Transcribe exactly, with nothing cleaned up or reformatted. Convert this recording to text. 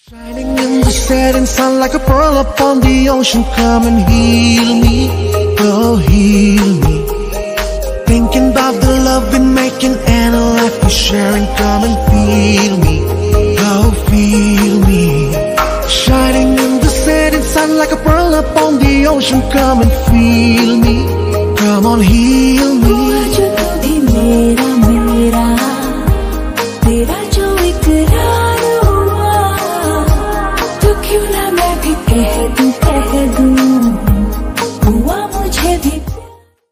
Shining in the setting sun like a pearl upon the ocean. Come and heal me, oh heal me. Thinking about the love we're making and a life we're sharing. Come and feel me, oh feel me. Shining in the setting sun like a pearl upon the ocean. Come and feel me, come on heal me. आज तू भी मेरा मेरा तेरा जो इकरार